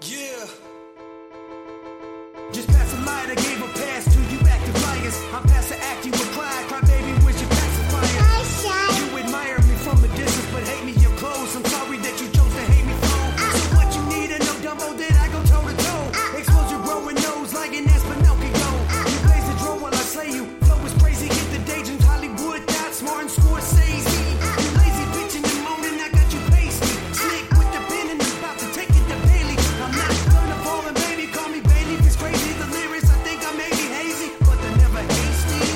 Yeah. Just pass the light, I gave a pass to you active liars. I'm past the act you would cry baby, where's your pacifier? You admire me from a distance, but hate me your clothes. I'm sorry that you chose to hate me for. So what you need to know, Dumbo, did I go toe to toe? Expose your growing nose like an Pinocchio. You blaze the draw while I slay you. Flow is crazy, hit the daydreams, Hollywood, that's Martin Scorsese. You lazy bitch and you're moaning, I got you pasty. Slick with the pen and I'm about to take it to Bailey. I'm not gonna fall and baby, call me Bailey. It's crazy, the lyrics, I think I may be hazy, but they're never hasty.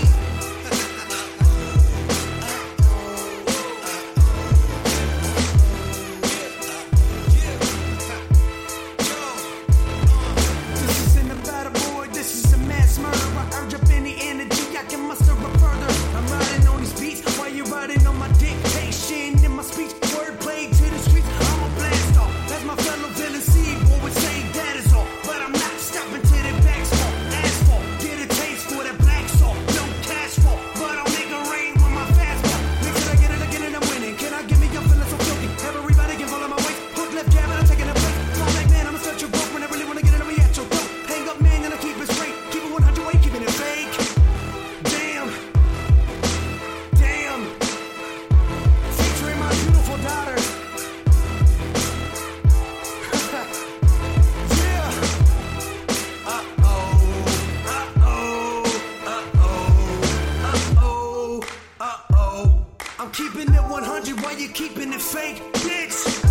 This isn't a battle, boy, this is a mass murder. I urge up any energy, I can muster up further. I'm riding on these beats while you're riding on my dictation. In my speech, wordplay to the streets, I'm a blast off. As my fellow villain C-boy would say, that is all. But I'm not stopping till the back's fall. Asphalt, get a taste for that black salt. No cash fall, but I'll make it rain with my fastball. Next time I get it again and I'm winning. Can I give me your feeling so filthy? Everybody can follow my waist. Hook left jab and I'm taking a break. Fall like man, I'm a such a broke when I really wanna get it on me at your throat. Hang up man, and I keep it straight. Keep it 100 weight, keeping it fake. Damn. Damn. Featuring my beautiful daughter. Yeah. Uh-oh. Uh-oh. Uh-oh. Uh-oh. Uh-oh. I'm keeping it 100 while you keeping it fake, bitch.